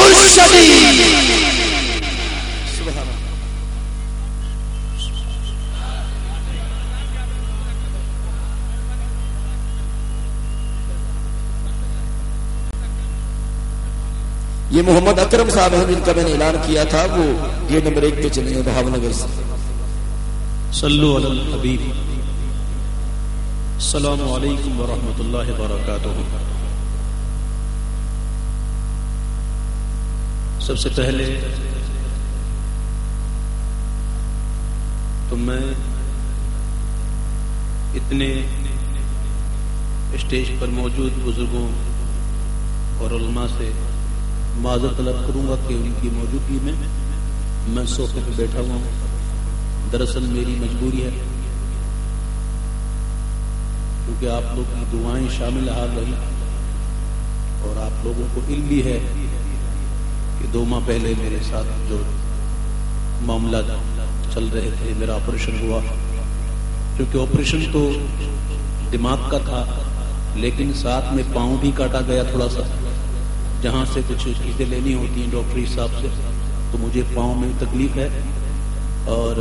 مرشدی. یہ محمد اکرم صاحب ہیں جن کا میں نے اعلان کیا تھا، وہ یہ نمبر 1 پہ چلے ہیں بھاؤ نگر سے. صلو علی الحبیب. السلام علیکم ورحمۃ اللہ وبرکاتہ. سب سے پہلے تو میں اتنے اسٹیج پر موجود بزرگوں اور علماء سے معذرت طلب کروں گا کہ ان کی موجودگی میں صوفے پہ بیٹھا ہوا ہوں. دراصل میری مجبوری ہے کیونکہ آپ لوگ کی دعائیں شامل حال رہی اور آپ لوگوں کو علم بھی ہے کہ 2 ماہ پہلے میرے ساتھ جو معاملات چل رہے تھے، میرا آپریشن ہوا. کیونکہ آپریشن تو دماغ کا تھا لیکن ساتھ میں پاؤں بھی کاٹا گیا تھوڑا سا، جہاں سے کچھ چیزیں لینی ہوتی ہیں ڈاکٹری صاحب سے، تو مجھے پاؤں میں تکلیف ہے اور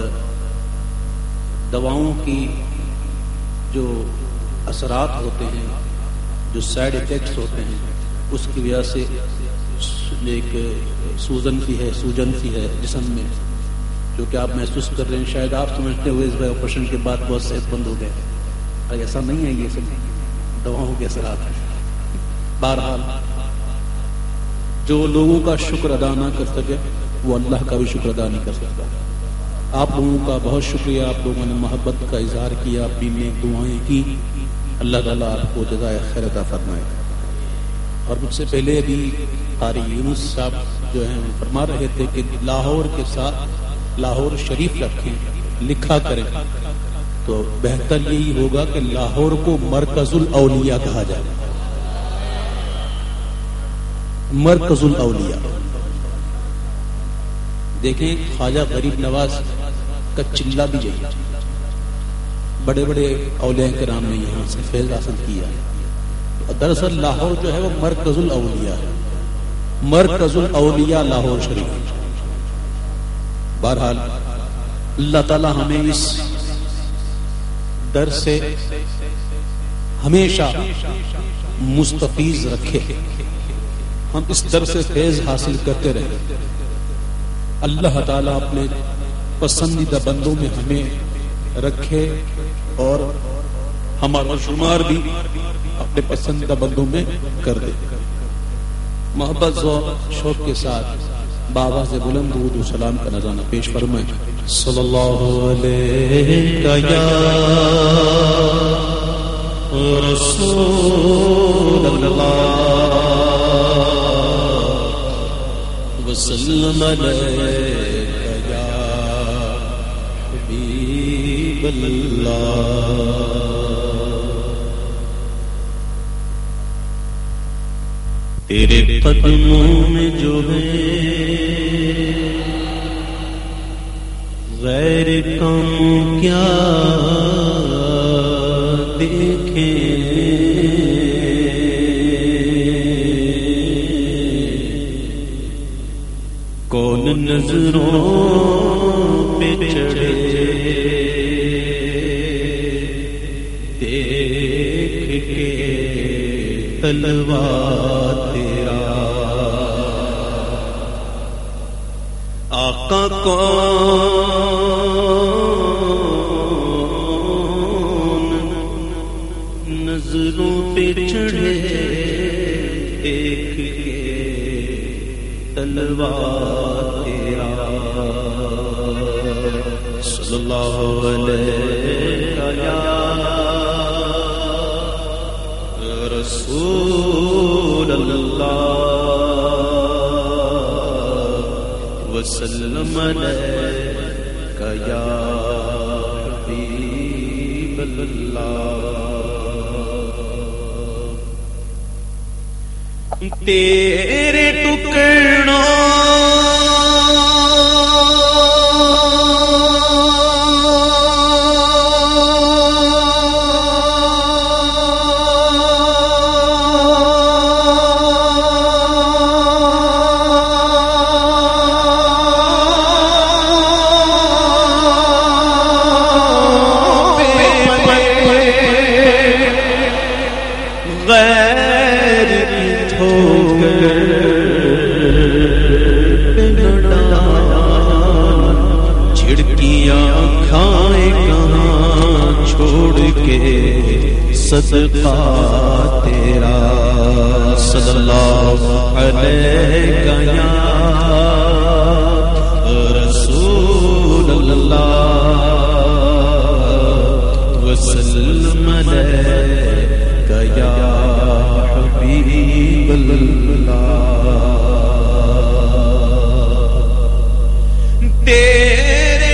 دواؤں کی جو اثرات ہوتے ہیں، جو سائیڈ ایفیکٹس ہوتے ہیں، اس کی وجہ سے ایک سوجن سی ہے جسم میں، جو کہ آپ محسوس کر رہے ہیں. شاید آپ سمجھتے ہوئے اس بار آپریشن کے بعد بہت صحت مند ہو گئے، ایسا نہیں ہے، یہ سب دواؤں کے اثرات ہیں. بہرحال جو لوگوں کا شکر ادا نہ کر سکے وہ اللہ کا بھی شکر ادا نہیں کر سکتا. آپ لوگوں کا بہت شکریہ، آپ لوگوں نے محبت کا اظہار کیا، اپنی نیک دعائیں کی. اللہ تعالیٰ آپ کو جزائے خیر عطا فرمائے. اور مجھ سے پہلے ابھی قاری یونس صاحب جو ہیں وہ فرما رہے تھے کہ لاہور کے ساتھ لاہور شریف رکھیں، لکھا کریں، تو بہتر یہی ہوگا کہ لاہور کو مرکز الاولیاء کہا جائے. مرکز الاولیاء. دیکھیں خواجہ غریب نواز کا چلہ بھی یہی، بڑے بڑے اولیاء کرام نے یہاں سے فیض حاصل کیا. دراصل لاہور جو ہے وہ مرکز الاولیاء ہے، مرکز الاولیاء لاہور شریف. بہرحال اللہ تعالی ہمیں اس در سے ہمیشہ مستفیض رکھے، ہم اس در سے فیض حاصل کرتے رہے. اللہ تعالیٰ اپنے پسندیدہ بندوں میں ہمیں رکھے اور ہمارا شمار بھی اپنے پسندیدہ بندوں میں کر دے. محبت ذوق شوق کے ساتھ بابا سے بلند درود و سلام کا نذرانہ پیش فرمائیں. صلی اللہ علیہ یا رسول اللہ وسلم علیک یا حبیب اللہ. تیرے قدموں میں جو ہے غیر کام کیا دیکھیں، کون نظروں پہ چڑھے دیکھ کے تلوار تیرا. آقا کون نظروں پہ چڑھے دیکھ کے تلوار تیرا. صلی اللہ علیہ یا رسول اللہ وسلم علیک یا حبیب اللہ. تیرے ٹکڑوں صدقہ تیرا صلی اللہ علیہ یا رسول اللہ وسلم علیک یا حبیب اللہ تیرے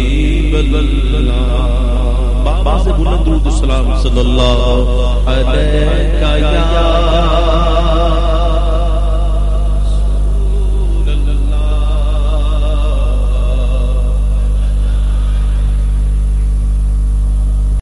صلی اللہ علیہ